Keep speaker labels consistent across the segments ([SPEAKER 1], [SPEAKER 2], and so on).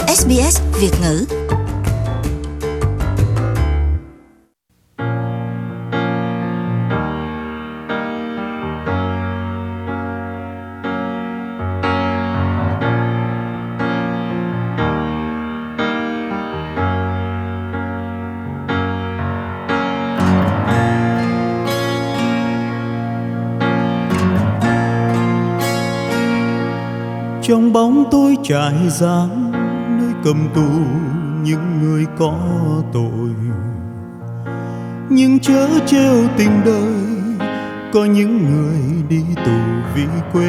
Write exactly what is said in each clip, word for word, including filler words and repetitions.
[SPEAKER 1] ét bê ét Việt ngữ.
[SPEAKER 2] Trong bóng tối trải giam nơi cầm tù những người có tội, nhưng chớ trêu tình đời có những người đi tù vì quê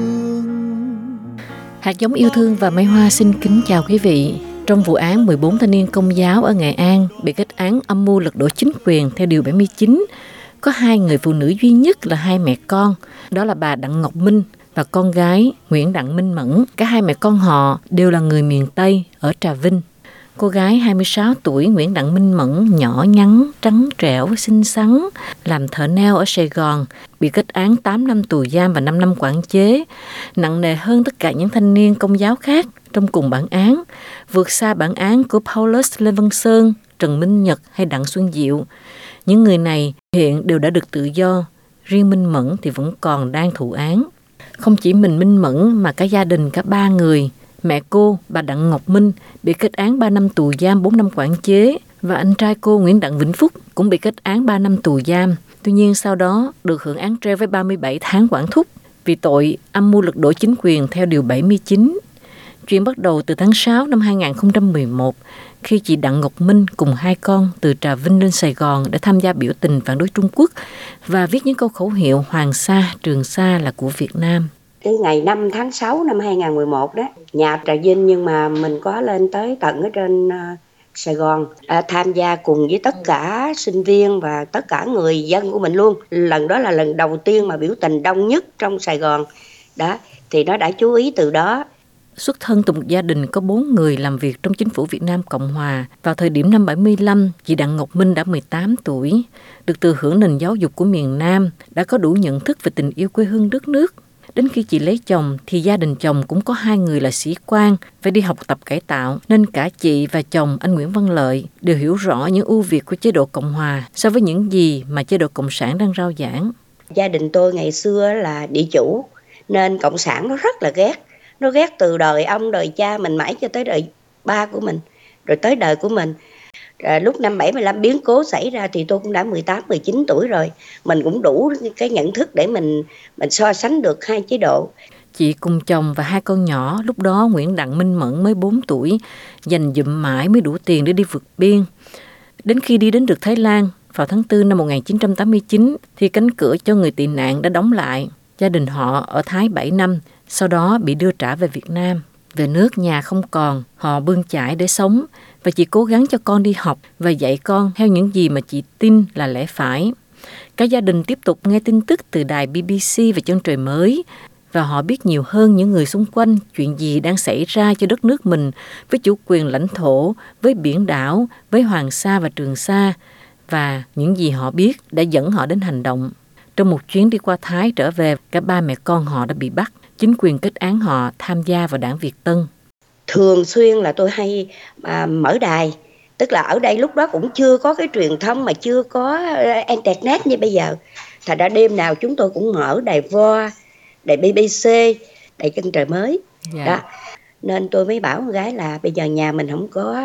[SPEAKER 2] hương.
[SPEAKER 3] Hạt giống yêu thương và Mai Hoa xin kính chào quý vị. Trong vụ án mười bốn thanh niên Công giáo ở Nghệ An bị kết án âm mưu lật đổ chính quyền theo điều bảy mươi chín, có hai người phụ nữ duy nhất là hai mẹ con, đó là bà Đặng Ngọc Minh và con gái Nguyễn Đặng Minh Mẫn. Cả hai mẹ con họ đều là người miền Tây ở Trà Vinh. Cô gái hai mươi sáu tuổi Nguyễn Đặng Minh Mẫn nhỏ nhắn, trắng trẻo, xinh xắn, làm thợ nail ở Sài Gòn, bị kết án tám năm tù giam và năm năm quản chế, nặng nề hơn tất cả những thanh niên Công giáo khác trong cùng bản án, vượt xa bản án của Paulus Lê Văn Sơn, Trần Minh Nhật hay Đặng Xuân Diệu. Những người này hiện đều đã được tự do, riêng Minh Mẫn thì vẫn còn đang thụ án. Không chỉ mình Minh Mẫn mà cả gia đình cả ba người, mẹ cô, bà Đặng Ngọc Minh bị kết án ba năm tù giam, bốn năm quản chế, và anh trai cô Nguyễn Đặng Vĩnh Phúc cũng bị kết án ba năm tù giam. Tuy nhiên sau đó được hưởng án treo với ba mươi bảy tháng quản thúc vì tội âm mưu lật đổ chính quyền theo điều bảy mươi chín. Chuyện bắt đầu từ tháng sáu năm hai nghìn không trăm mười một, khi chị Đặng Ngọc Minh cùng hai con từ Trà Vinh lên Sài Gòn để tham gia biểu tình phản đối Trung Quốc và viết những câu khẩu hiệu Hoàng Sa, Trường Sa là của Việt Nam.
[SPEAKER 4] Cái ngày năm tháng sáu năm hai nghìn không trăm mười một đó, nhà Trà Vinh nhưng mà mình có lên tới tận ở trên uh, Sài Gòn à, tham gia cùng với tất cả sinh viên và tất cả người dân của mình luôn. Lần đó là lần đầu tiên mà biểu tình đông nhất trong Sài Gòn. Đó, thì nó đã chú ý từ đó.
[SPEAKER 3] Xuất thân từ một gia đình có bốn người làm việc trong chính phủ Việt Nam Cộng Hòa. Vào thời điểm năm bảy mươi lăm, chị Đặng Ngọc Minh đã mười tám tuổi, được thừa hưởng nền giáo dục của miền Nam, đã có đủ nhận thức về tình yêu quê hương đất nước. Đến khi chị lấy chồng thì gia đình chồng cũng có hai người là sĩ quan, phải đi học tập cải tạo, nên cả chị và chồng anh Nguyễn Văn Lợi đều hiểu rõ những ưu việt của chế độ Cộng Hòa so với những gì mà chế độ Cộng sản đang rao giảng.
[SPEAKER 4] Gia đình tôi ngày xưa là địa chủ, nên Cộng sản nó rất là ghét. Nó ghét từ đời ông, đời cha mình mãi cho tới đời ba của mình, rồi tới đời của mình. À, lúc năm bảy mươi lăm biến cố xảy ra thì tôi cũng đã mười tám, mười chín tuổi rồi. Mình cũng đủ cái nhận thức để mình mình so sánh được hai chế độ.
[SPEAKER 3] Chị cùng chồng và hai con nhỏ, lúc đó Nguyễn Đặng Minh Mẫn mới bốn tuổi, dành dụm mãi mới đủ tiền để đi vượt biên. Đến khi đi đến được Thái Lan, vào tháng tư năm một nghìn chín trăm tám mươi chín, thì cánh cửa cho người tị nạn đã đóng lại. Gia đình họ ở Thái bảy năm, sau đó bị đưa trả về Việt Nam. Về nước nhà không còn, họ bươn chải để sống và chị cố gắng cho con đi học và dạy con theo những gì mà chị tin là lẽ phải. Cả gia đình tiếp tục nghe tin tức từ đài bê bê xê và Chân Trời Mới và họ biết nhiều hơn những người xung quanh chuyện gì đang xảy ra cho đất nước mình với chủ quyền lãnh thổ, với biển đảo, với Hoàng Sa và Trường Sa, và những gì họ biết đã dẫn họ đến hành động. Trong một chuyến đi qua Thái trở về, cả ba mẹ con họ đã bị bắt. Chính quyền kết án họ tham gia vào đảng Việt Tân.
[SPEAKER 4] Thường xuyên là tôi hay à, mở đài, tức là ở đây lúc đó cũng chưa có cái truyền thông mà chưa có internet như bây giờ. Thành ra đêm nào chúng tôi cũng mở đài Voa, đài bê bê xê, đài Chân Trời Mới. Yeah. Đó. Nên tôi mới bảo con gái là bây giờ nhà mình không có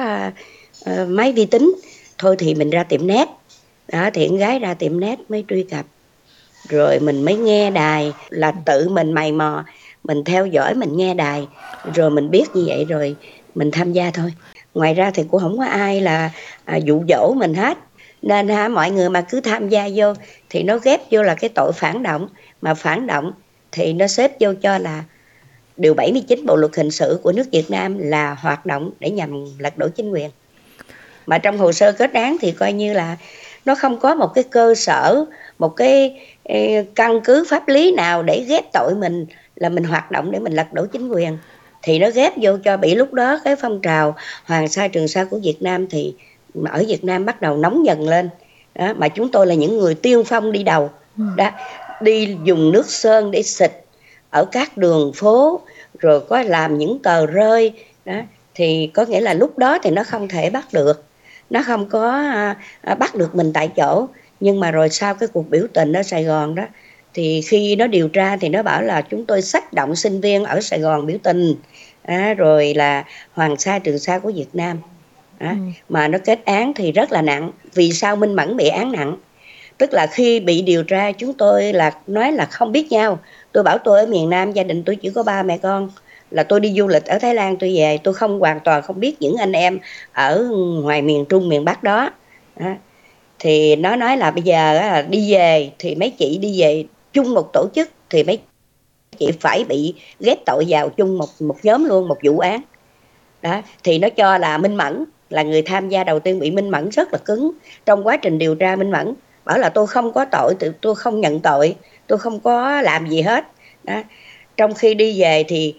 [SPEAKER 4] uh, máy vi tính, thôi thì mình ra tiệm net. Đó, thì con gái ra tiệm net mới truy cập. Rồi mình mới nghe đài, là tự mình mày mò, mình theo dõi, mình nghe đài, rồi mình biết như vậy rồi mình tham gia thôi. Ngoài ra thì cũng không có ai là à, dụ dỗ mình hết. Nên ha, mọi người mà cứ tham gia vô thì nó ghép vô là cái tội phản động. Mà phản động thì nó xếp vô cho là điều bảy mươi chín Bộ Luật Hình sự của nước Việt Nam là hoạt động để nhằm lật đổ chính quyền. Mà trong hồ sơ kết án thì coi như là nó không có một cái cơ sở, một cái căn cứ pháp lý nào để ghép tội mình là mình hoạt động để mình lật đổ chính quyền. Thì nó ghép vô cho bị lúc đó cái phong trào Hoàng Sa Trường Sa của Việt Nam thì ở Việt Nam bắt đầu nóng dần lên. Đó, mà chúng tôi là những người tiên phong đi đầu. Đó, đi dùng nước sơn để xịt ở các đường phố, rồi có làm những tờ rơi. Đó, thì có nghĩa là lúc đó thì nó không thể bắt được, nó không có à, à, bắt được mình tại chỗ. Nhưng mà rồi sau cái cuộc biểu tình ở Sài Gòn đó, thì khi nó điều tra thì nó bảo là chúng tôi xách động sinh viên ở Sài Gòn biểu tình, à, rồi là Hoàng Sa Trường Sa của Việt Nam. À, ừ. Mà nó kết án thì rất là nặng. Vì sao Minh Mẫn bị án nặng? Tức là khi bị điều tra chúng tôi là nói là không biết nhau. Tôi bảo tôi ở miền Nam, gia đình tôi chỉ có ba mẹ con, là tôi đi du lịch ở Thái Lan tôi về, tôi không hoàn toàn không biết những anh em ở ngoài miền Trung miền Bắc đó. À, thì nó nói là bây giờ đi về thì mấy chị đi về chung một tổ chức thì mấy chị phải bị ghép tội vào chung một một nhóm luôn, một vụ án. Đó, thì nó cho là Minh Mẫn là người tham gia đầu tiên bị. Minh Mẫn rất là cứng. Trong quá trình điều tra Minh Mẫn bảo là tôi không có tội, tôi không nhận tội, tôi không có làm gì hết. Đó. Trong khi đi về thì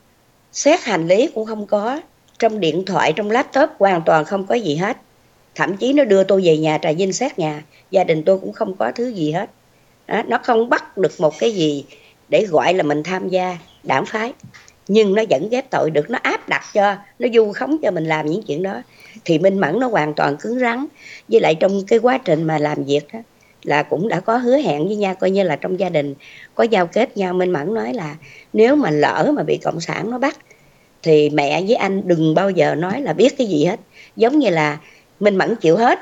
[SPEAKER 4] xét hành lý cũng không có, trong điện thoại, trong laptop hoàn toàn không có gì hết. Thậm chí nó đưa tôi về nhà Trà Vinh xét nhà, gia đình tôi cũng không có thứ gì hết. Đó. Nó không bắt được một cái gì để gọi là mình tham gia đảng phái, nhưng nó vẫn ghép tội được, nó áp đặt cho, nó vu khống cho mình làm những chuyện đó. Thì Minh Mẫn nó hoàn toàn cứng rắn. Với lại trong cái quá trình mà làm việc đó là cũng đã có hứa hẹn với nhau, coi như là trong gia đình có giao kết nhau. Minh Mẫn nói là nếu mà lỡ mà bị cộng sản nó bắt thì mẹ với anh đừng bao giờ nói là biết cái gì hết. Giống như là Minh Mẫn chịu hết.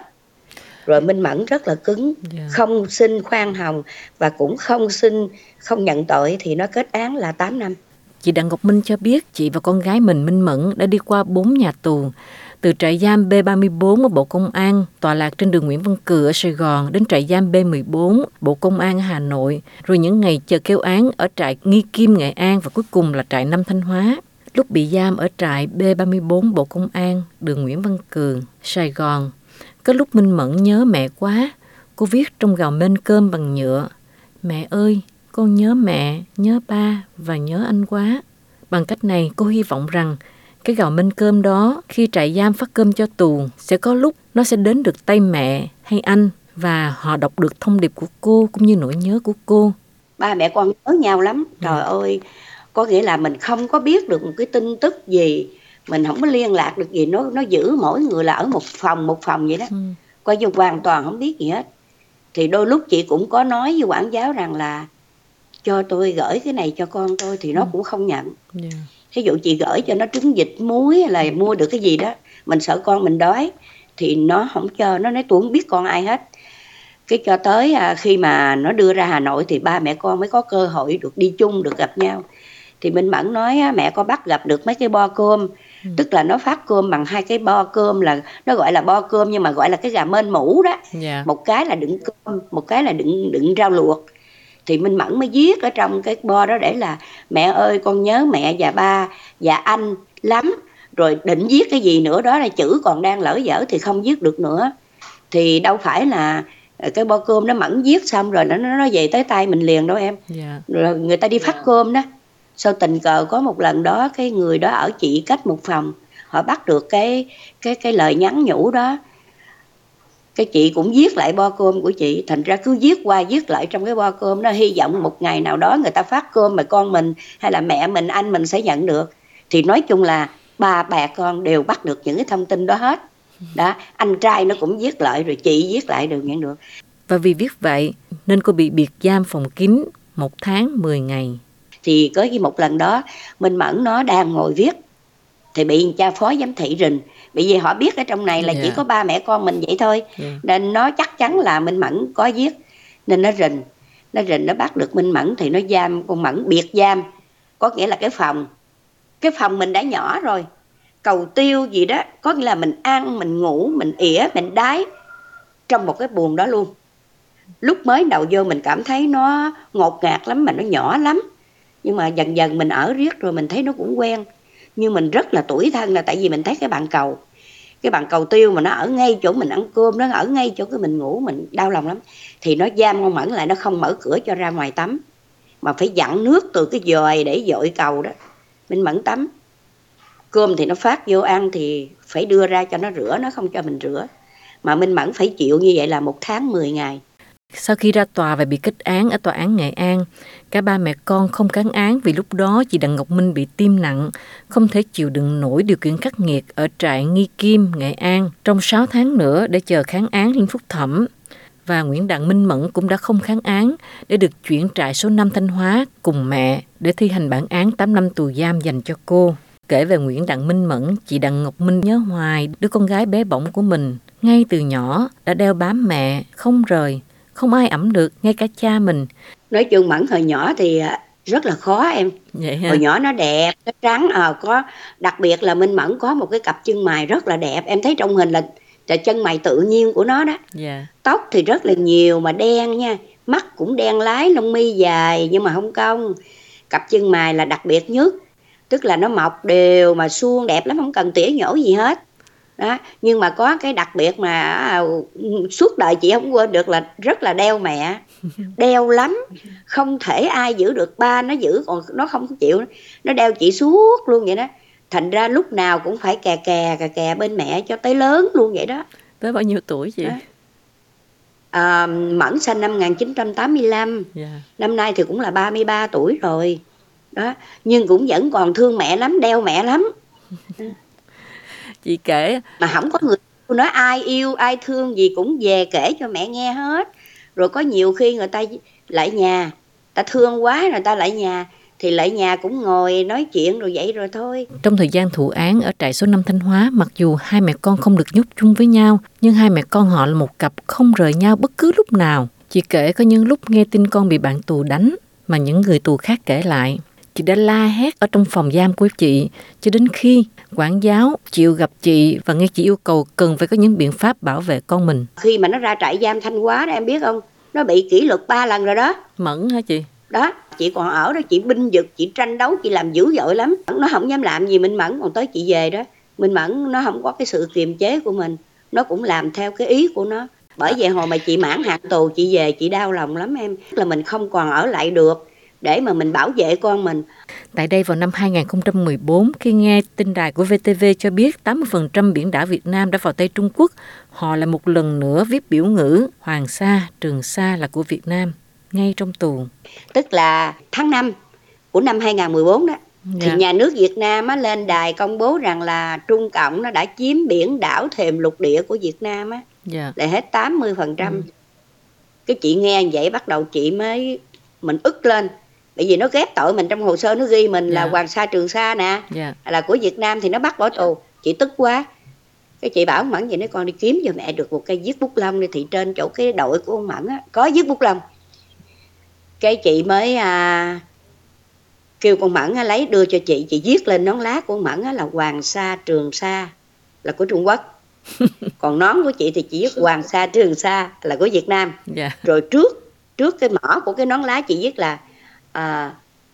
[SPEAKER 4] Rồi Minh Mẫn rất là cứng, yeah. Không xin khoan hồng và cũng không xin, không nhận tội, thì nó kết án là tám năm.
[SPEAKER 3] Chị Đặng Ngọc Minh cho biết chị và con gái mình Minh Mẫn đã đi qua bốn nhà tù, từ trại giam B ba mươi bốn ở Bộ Công an, tọa lạc trên đường Nguyễn Văn Cừ ở Sài Gòn, đến trại giam B mười bốn, Bộ Công an ở Hà Nội, rồi những ngày chờ kêu án ở trại Nghi Kim, Nghệ An và cuối cùng là trại Nam Thanh Hóa. Lúc bị giam ở trại B ba mươi bốn Bộ Công an, đường Nguyễn Văn Cừ, Sài Gòn, có lúc Minh Mẫn nhớ mẹ quá. Cô viết trong gào mên cơm bằng nhựa: "Mẹ ơi, con nhớ mẹ, nhớ ba và nhớ anh quá." Bằng cách này, cô hy vọng rằng cái gạo mên cơm đó, khi trại giam phát cơm cho tù, sẽ có lúc nó sẽ đến được tay mẹ hay anh, và họ đọc được thông điệp của cô cũng như nỗi nhớ của cô.
[SPEAKER 4] Ba mẹ con nhớ nhau lắm. Trời ừ. ơi, có nghĩa là mình không có biết được một cái tin tức gì, mình không có liên lạc được gì, nó nó giữ mỗi người là ở một phòng một phòng vậy đó. Ừ. Coi như hoàn toàn không biết gì hết. Thì đôi lúc chị cũng có nói với quản giáo rằng là cho tôi gửi cái này cho con tôi, thì nó ừ. cũng không nhận. Yeah. Ví dụ chị gửi cho nó trứng vịt muối hay là mua được cái gì đó, mình sợ con mình đói, thì nó không cho, nó nói tôi không biết con ai hết. Cái cho tới à, khi mà nó đưa ra Hà Nội thì ba mẹ con mới có cơ hội được đi chung, được gặp nhau. Thì Minh Mẫn nói mẹ con bắt gặp được mấy cái bo cơm, ừ. tức là nó phát cơm bằng hai cái bo cơm, là nó gọi là bo cơm nhưng mà gọi là cái gà mên mũ đó. Yeah. Một cái là đựng cơm, một cái là đựng đựng rau luộc. Thì Minh Mẫn mới viết ở trong cái bo đó để là mẹ ơi con nhớ mẹ và ba và anh lắm. Rồi định viết cái gì nữa đó là chữ còn đang lỡ dở thì không viết được nữa. Thì đâu phải là cái bo cơm nó Mẫn viết xong rồi nó nó về tới tay mình liền đâu em. Yeah. Rồi người ta đi phát cơm đó. Sau tình cờ có một lần đó cái người đó ở chị cách một phòng, họ bắt được cái cái cái lời nhắn nhủ đó. Cái chị cũng viết lại bo cơm của chị, thành ra cứ viết qua viết lại trong cái bo cơm đó, hy vọng một ngày nào đó người ta phát cơm mà con mình hay là mẹ mình, anh mình sẽ nhận được. Thì nói chung là ba bà con đều bắt được những cái thông tin đó hết. Đó, anh trai nó cũng viết lại, rồi chị viết lại đều nhận được.
[SPEAKER 3] Và vì viết vậy nên cô bị biệt giam phòng kín một tháng mười ngày.
[SPEAKER 4] Thì có một lần đó Minh Mẫn nó đang ngồi viết thì bị cha phó giám thị rình. Bởi vì họ biết ở trong này là yeah. chỉ có ba mẹ con mình vậy thôi. Yeah. Nên nó chắc chắn là Minh Mẫn có viết. Nên nó rình. Nó rình nó bắt được Minh Mẫn thì nó giam con Mẫn biệt giam. Có nghĩa là cái phòng. Cái phòng mình đã nhỏ rồi. Cầu tiêu gì đó. Có nghĩa là mình ăn, mình ngủ, mình ỉa, mình đái trong một cái buồng đó luôn. Lúc mới đầu vô mình cảm thấy nó ngột ngạt lắm mà nó nhỏ lắm. Nhưng mà dần dần mình ở riết rồi mình thấy nó cũng quen. Nhưng mình rất là tủi thân là tại vì mình thấy cái bàn cầu, cái bàn cầu tiêu mà nó ở ngay chỗ mình ăn cơm, nó ở ngay chỗ cái mình ngủ, mình đau lòng lắm. Thì nó giam con Mẫn lại, nó không mở cửa cho ra ngoài tắm, mà phải dặn nước từ cái dòi để dội cầu đó Minh Mẫn tắm. Cơm thì nó phát vô ăn thì phải đưa ra cho nó rửa, nó không cho mình rửa. Mà Minh Mẫn phải chịu như vậy là một tháng mười ngày.
[SPEAKER 3] Sau khi ra tòa và bị kết án ở tòa án Nghệ An, cả ba mẹ con không kháng án vì lúc đó chị Đặng Ngọc Minh bị tim nặng, không thể chịu đựng nổi điều kiện khắc nghiệt ở trại Nghi Kim, Nghệ An trong sáu tháng nữa để chờ kháng án lên phúc thẩm. Và Nguyễn Đặng Minh Mẫn cũng đã không kháng án để được chuyển trại số năm Thanh Hóa cùng mẹ để thi hành bản án tám năm tù giam dành cho cô. Kể về Nguyễn Đặng Minh Mẫn, chị Đặng Ngọc Minh nhớ hoài đứa con gái bé bỏng của mình. Ngay từ nhỏ đã đeo bám mẹ, không rời, không ai ẵm được, ngay cả cha mình.
[SPEAKER 4] Nói chung Mẫn hồi nhỏ thì rất là khó em.
[SPEAKER 3] Vậy hả?
[SPEAKER 4] Hồi nhỏ nó đẹp, nó trắng, à, có đặc biệt là Minh Mẫn có một cái cặp chân mày rất là đẹp. Em thấy trong hình là, là chân mày tự nhiên của nó đó.
[SPEAKER 3] Yeah.
[SPEAKER 4] Tóc thì rất là nhiều mà đen nha, mắt cũng đen lái, lông mi dài nhưng mà không cong. Cặp chân mày là đặc biệt nhất, tức là nó mọc đều mà suông đẹp lắm, không cần tỉa nhổ gì hết. Đó, nhưng mà có cái đặc biệt mà à, suốt đời chị không quên được là rất là đeo mẹ. Đeo lắm, không thể ai giữ được, ba nó giữ còn nó không chịu, nó đeo chị suốt luôn vậy đó. Thành ra lúc nào cũng phải kè kè kè kè bên mẹ cho tới lớn luôn vậy đó.
[SPEAKER 3] Tới bao nhiêu tuổi chị?
[SPEAKER 4] À, Mẫn sinh năm một nghìn chín trăm tám mươi lăm, yeah. Năm nay thì cũng là ba mươi ba tuổi rồi đó, nhưng cũng vẫn còn thương mẹ lắm, đeo mẹ lắm.
[SPEAKER 3] Chị kể
[SPEAKER 4] mà không có người nói ai yêu ai thương gì cũng về kể cho mẹ nghe hết. Rồi có nhiều khi người ta lại nhà, ta thương quá người ta lại nhà thì lại nhà cũng ngồi nói chuyện rồi vậy rồi thôi.
[SPEAKER 3] Trong thời gian thụ án ở trại số năm Thanh Hóa, mặc dù hai mẹ con không được nhốt chung với nhau, nhưng hai mẹ con họ là một cặp không rời nhau bất cứ lúc nào. Chị kể có những lúc nghe tin con bị bạn tù đánh, mà những người tù khác kể lại, chị đã la hét ở trong phòng giam của chị, cho đến khi quản giáo chịu gặp chị và nghe chị yêu cầu cần phải có những biện pháp bảo vệ con mình.
[SPEAKER 4] Khi mà nó ra trại giam Thanh Hóa đó em biết không, nó bị kỷ luật ba lần rồi đó.
[SPEAKER 3] Mẫn hả chị?
[SPEAKER 4] Đó, chị còn ở đó, chị binh vực, chị tranh đấu, chị làm dữ dội lắm. Nó không dám làm gì Minh Mẫn, còn tới chị về đó, Minh Mẫn nó không có cái sự kiềm chế của mình, nó cũng làm theo cái ý của nó. Bởi vậy hồi mà chị mãn hạn tù chị về chị đau lòng lắm em, là mình không còn ở lại được để mà mình bảo vệ con mình.
[SPEAKER 3] Tại đây vào năm hai không một bốn, khi nghe tin đài của vê tê vê cho biết tám mươi phần trăm biển đảo Việt Nam đã vào tay Trung Quốc, họ lại một lần nữa viết biểu ngữ Hoàng Sa, Trường Sa là của Việt Nam, ngay trong tù.
[SPEAKER 4] Tức là tháng năm của năm hai không một bốn đó, dạ. Thì nhà nước Việt Nam á, lên đài công bố rằng là Trung Cộng nó đã chiếm biển đảo thềm lục địa của Việt Nam á, dạ. Lại hết tám mươi phần trăm. Ừ. Cái chị nghe vậy bắt đầu chị mới mình ức lên. Bởi vì nó ghép tội mình, trong hồ sơ nó ghi mình là yeah. Hoàng Sa Trường Sa nè, yeah. Là của Việt Nam thì nó bắt bỏ tù. Chị tức quá. Cái chị bảo Mẫn vậy, nói con đi kiếm cho mẹ được một cây viết bút lông đi, thì trên chỗ cái đội của ông Mẫn á, có viết bút lông. Cái chị mới à, kêu con Mẫn á, lấy đưa cho chị, chị viết lên nón lá của con Mẫn á, là Hoàng Sa Trường Sa là của Trung Quốc. Còn nón của chị thì chỉ viết Hoàng Sa Trường Sa là của Việt Nam. Yeah. Rồi trước trước cái mỏ của cái nón lá chị viết là À,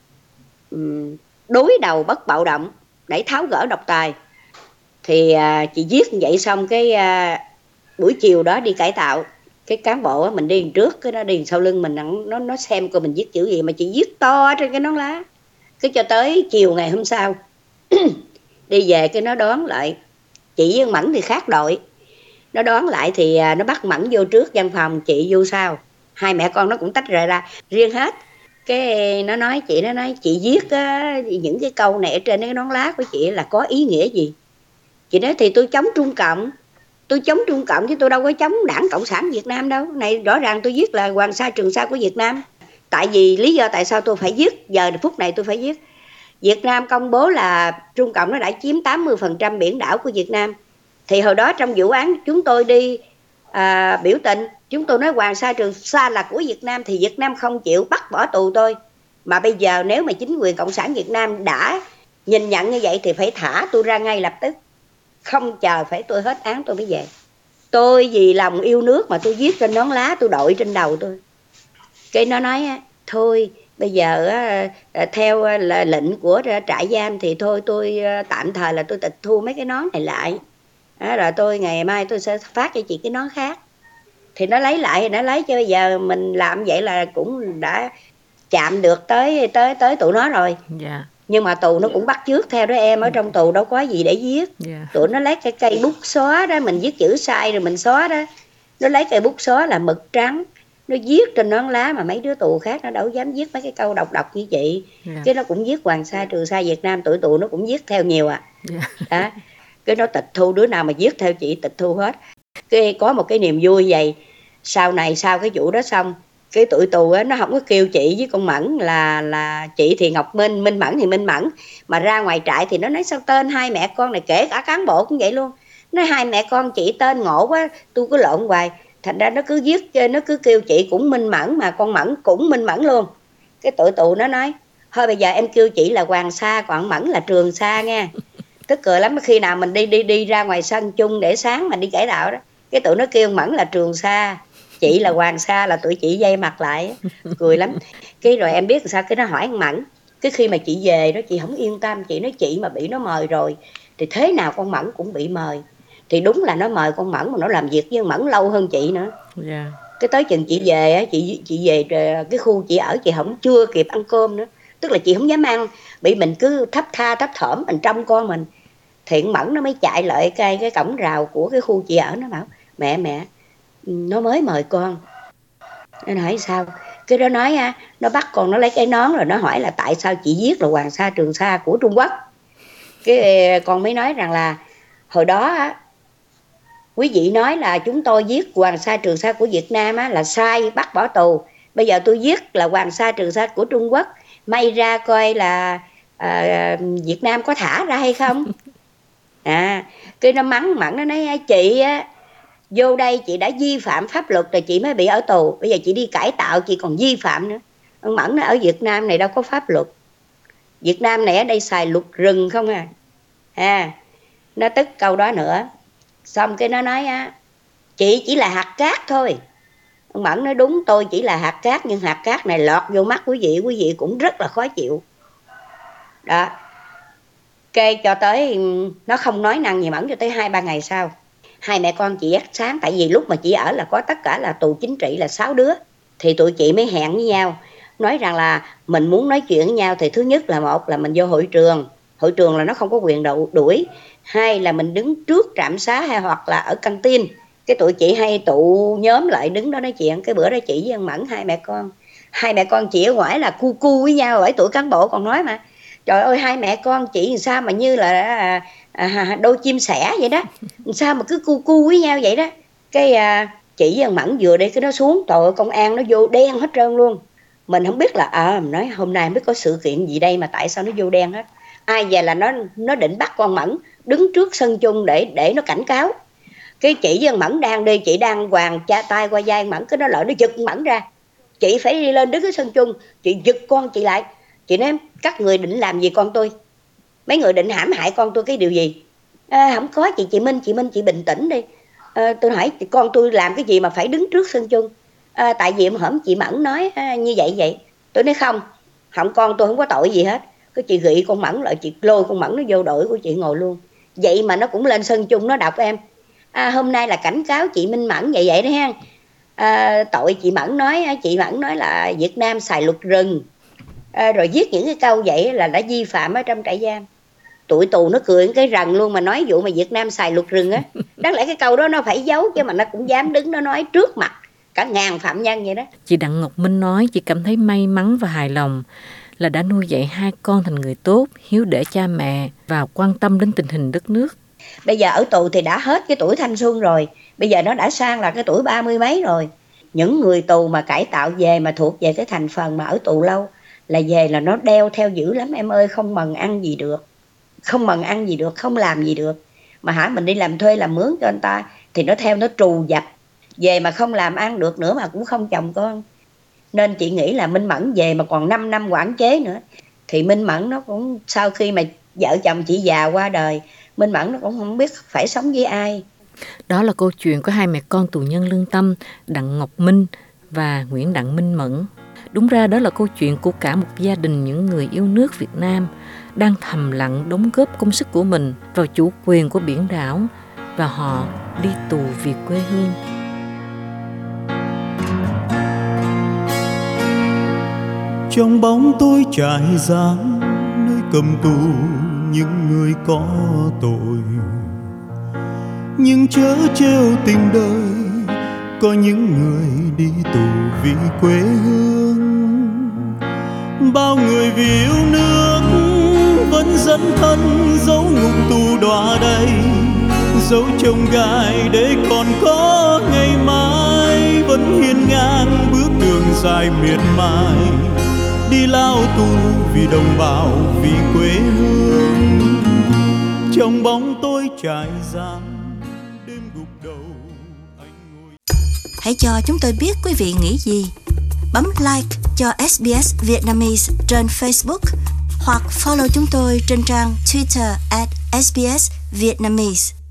[SPEAKER 4] đối đầu bất bạo động để tháo gỡ độc tài. Thì à, chị viết như vậy xong cái à, buổi chiều đó đi cải tạo, cái cán bộ á, mình đi trước, cái nó đi sau lưng mình, nó nó xem coi mình viết chữ gì mà chị viết to trên cái nón lá. Cái cho tới chiều ngày hôm sau đi về cái nó đón lại, chị với Mẫn thì khác đội, nó đón lại thì à, nó bắt Mẫn vô trước văn phòng, chị vô sau, hai mẹ con nó cũng tách rời ra riêng hết. Cái nó nói chị nó nói chị viết á, những cái câu này ở trên cái nón lá của chị là có ý nghĩa gì? Chị nói thì tôi chống Trung Cộng, tôi chống Trung Cộng chứ tôi đâu có chống Đảng Cộng sản Việt Nam đâu. Này rõ ràng tôi viết là Hoàng Sa Trường Sa của Việt Nam. Tại vì lý do tại sao tôi phải viết, giờ phút này tôi phải viết. Việt Nam công bố là Trung Cộng nó đã chiếm tám mươi phần trăm biển đảo của Việt Nam. Thì hồi đó trong vụ án chúng tôi đi à, biểu tình, chúng tôi nói Hoàng Sa Trường Sa là của Việt Nam, thì Việt Nam không chịu, bắt bỏ tù tôi. Mà bây giờ nếu mà chính quyền Cộng sản Việt Nam đã nhìn nhận như vậy thì phải thả tôi ra ngay lập tức, không chờ phải tôi hết án tôi mới về. Tôi vì lòng yêu nước mà tôi viết trên nón lá, tôi đội trên đầu tôi. Cái nó nói thôi bây giờ theo lệnh của trại giam thì thôi tôi tạm thời là tôi tịch thu mấy cái nón này lại, rồi tôi ngày mai tôi sẽ phát cho chị cái nón khác. Thì nó lấy lại thì nó lấy, chứ bây giờ mình làm vậy là cũng đã chạm được tới tới tới tụi nó rồi. Yeah. Nhưng mà tù nó cũng bắt chước theo đó em, ở trong tù đâu có gì để viết. Yeah. Tụi nó lấy cái cây bút xóa đó, mình viết chữ sai rồi mình xóa đó. Nó lấy cây bút xóa là mực trắng, nó viết trên nón lá mà mấy đứa tù khác nó đâu dám viết mấy cái câu độc độc như chị. Yeah. Cái nó cũng viết Hoàng Sa Trường Sa Việt Nam, tụi tụ nó cũng viết theo nhiều à. Yeah. Đó. Cái nó tịch thu, đứa nào mà viết theo chị tịch thu hết. Cái có một cái niềm vui vậy, sau này sau cái vụ đó xong, cái tụi tù á nó không có kêu chị với con Mẫn là là chị thì Ngọc Minh, Minh Mẫn thì Minh Mẫn, mà ra ngoài trại thì nó nói sao tên hai mẹ con này, kể cả cán bộ cũng vậy luôn, nói hai mẹ con chị tên ngộ quá, tôi cứ lộn hoài, thành ra nó cứ viết, nó cứ kêu chị cũng Minh Mẫn mà con Mẫn cũng Minh Mẫn luôn. Cái tụi tù nó nói thôi bây giờ em kêu chị là Hoàng Sa, còn Mẫn là Trường Sa nha. Tức cười lắm, khi nào mình đi đi đi ra ngoài sân chung để sáng mà đi cải đạo đó, cái tụi nó kêu Mẫn là Trường Sa, chị là Hoàng Sa, là tụi chị dây mặt lại, cười lắm. Cái rồi em biết sao, cái nó hỏi anh Mẫn, cái khi mà chị về đó chị không yên tâm, chị nói chị mà bị nó mời rồi thì thế nào con Mẫn cũng bị mời. Thì đúng là nó mời con Mẫn mà nó làm việc với Mẫn lâu hơn chị nữa. Yeah. Cái tới chừng chị về á, chị chị về cái khu chị ở, chị không chưa kịp ăn cơm nữa, tức là chị không dám ăn, bị mình cứ thấp tha thấp thỏm mình trông con mình. Thiện Mẫn nó mới chạy lại cái cái cổng rào của cái khu chị ở, nó bảo mẹ mẹ nó mới mời con. Nó hỏi sao, cái đó nói á, nó bắt con nó lấy cái nón rồi nó hỏi là tại sao chị viết là Hoàng Sa Trường Sa của Trung Quốc. Cái con mới nói rằng là hồi đó á, quý vị nói là chúng tôi viết Hoàng Sa Trường Sa của Việt Nam á, là sai, bắt bỏ tù. Bây giờ tôi viết là Hoàng Sa Trường Sa của Trung Quốc, may ra coi là à, Việt Nam có thả ra hay không. À, cái nó mắng Mẫn, nó nói chị á, vô đây chị đã vi phạm pháp luật rồi chị mới bị ở tù, bây giờ chị đi cải tạo chị còn vi phạm nữa. Ông Mẫn nói ở Việt Nam này đâu có pháp luật, Việt Nam này ở đây xài luật rừng không à. À, nó tức câu đó nữa. Xong cái nó nói á, chị chỉ là hạt cát thôi. Ông Mẫn nói đúng, tôi chỉ là hạt cát, nhưng hạt cát này lọt vô mắt quý vị, quý vị cũng rất là khó chịu. Đó. Cái cho tới nó không nói năng gì Mẫn cho tới hai ba ngày sau. Hai mẹ con chị dắt sáng, tại vì lúc mà chị ở là có tất cả là tù chính trị là sáu đứa. Thì tụi chị mới hẹn với nhau, nói rằng là mình muốn nói chuyện với nhau thì thứ nhất là một là mình vô hội trường. Hội trường là nó không có quyền đuổi. Hai là mình đứng trước trạm xá hay hoặc là ở căng tin. Cái tụi chị hay tụ nhóm lại đứng đó nói chuyện. Cái bữa đó chị với anh Mẫn hai mẹ con, hai mẹ con chị ở ngoài là cu cu với nhau, bởi tuổi cán bộ còn nói mà trời ơi hai mẹ con chị làm sao mà như là à, à, đôi chim sẻ vậy đó, làm sao mà cứ cu cu với nhau vậy đó. Cái à, chị với anh Mẫn vừa đi cái nó xuống, trời ơi công an nó vô đen hết trơn luôn. Mình không biết là à, mình nói hôm nay mới có sự kiện gì đây mà tại sao nó vô đen hết. Ai về là nó nó định bắt con Mẫn đứng trước sân chung để để nó cảnh cáo. Cái chị với anh Mẫn đang đi, chị đang hoàng cha tay qua vai anh Mẫn, cái nó lợi nó giật Mẫn ra. Chị phải đi lên đứng cái sân chung, chị giật con chị lại. Chị nói các người định làm gì con tôi, mấy người định hãm hại con tôi cái điều gì. À, không có chị, chị Minh, chị Minh chị bình tĩnh đi. À, tôi hỏi con tôi làm cái gì mà phải đứng trước sân chung. À, tại vì hổm chị Mẫn nói à, như vậy vậy. Tôi nói không, không con tôi không có tội gì hết. Cái chị gị con Mẫn lại, chị lôi con Mẫn nó vô đội của chị ngồi luôn. Vậy mà nó cũng lên sân chung nó đọc em. À, hôm nay là cảnh cáo chị Minh Mẫn vậy vậy đó ha. À, tội chị Mẫn nói, chị Mẫn nói là Việt Nam xài luật rừng. À, rồi viết những cái câu vậy là đã vi phạm ở trong trại giam. Tụi tù nó cười cái rần luôn mà nói vụ mà Việt Nam xài luật rừng á. Đáng lẽ cái câu đó nó phải giấu chứ mà nó cũng dám đứng nó nói trước mặt cả ngàn phạm nhân vậy đó.
[SPEAKER 3] Chị Đặng Ngọc Minh nói chị cảm thấy may mắn và hài lòng là đã nuôi dạy hai con thành người tốt, hiếu để cha mẹ và quan tâm đến tình hình đất nước.
[SPEAKER 4] Bây giờ ở tù thì đã hết cái tuổi thanh xuân rồi, bây giờ nó đã sang là cái tuổi ba mươi mấy rồi. Những người tù mà cải tạo về mà thuộc về cái thành phần mà ở tù lâu là về là nó đeo theo dữ lắm em ơi, không mần ăn gì được, không mần ăn gì được, không làm gì được. Mà hả mình đi làm thuê làm mướn cho anh ta thì nó theo nó trù dập, về mà không làm ăn được nữa mà cũng không chồng con. Nên chị nghĩ là Minh Mẫn về mà còn năm năm quản chế nữa thì Minh Mẫn nó cũng sau khi mà vợ chồng chị già qua đời, Minh Mẫn nó cũng không biết phải sống với ai.
[SPEAKER 3] Đó là câu chuyện của hai mẹ con tù nhân lương tâm Đặng Ngọc Minh và Nguyễn Đặng Minh Mẫn. Đúng ra đó là câu chuyện của cả một gia đình những người yêu nước Việt Nam đang thầm lặng đóng góp công sức của mình vào chủ quyền của biển đảo và họ đi tù vì quê hương.
[SPEAKER 2] Trong bóng tối trại giam nơi cầm tù những người có tội, nhưng chớ trêu tình đời có những người đi tù vì quê hương. Bao người vì yêu nước vẫn dẫn thân dấu ngục tù đọa đầy, dấu chông gai để còn có ngày mai, vẫn hiên ngang bước đường dài miệt mài, đi lao tù vì đồng bào vì quê hương. Trong bóng tối trải giam đêm gục đầu anh ngồi.
[SPEAKER 1] Hãy cho chúng tôi biết quý vị nghĩ gì. Bấm like cho ét bê ét Vietnamese trên Facebook hoặc follow chúng tôi trên trang Twitter at ét bê ét Vietnamese.